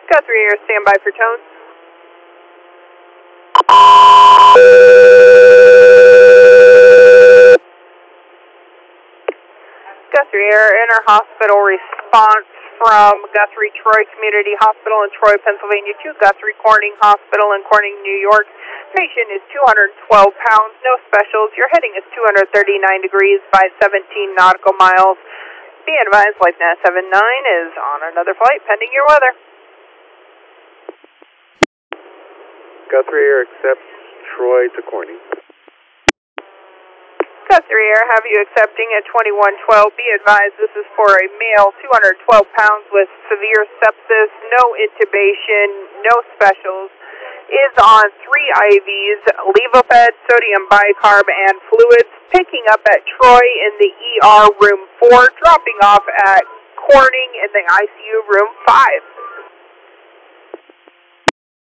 Guthrie Air, stand by for tone. Guthrie Air, inter-hospital response from Guthrie Troy Community Hospital in Troy, Pennsylvania to Guthrie Corning Hospital in Corning, New York. Patient is 212 pounds, no specials. Your heading is 239 degrees by 17 nautical miles. Be advised, Flight 979 is on another flight pending your weather. Guthrie Air accepts Troy to Corning. Guthrie Air, have you accepting at 2112. Be advised, this is for a male, 212 pounds with severe sepsis, no intubation, no specials. Is on 3 IVs, Levoped, sodium bicarb, and fluids. Picking up at Troy in the ER room 4, dropping off at Corning in the ICU room 5.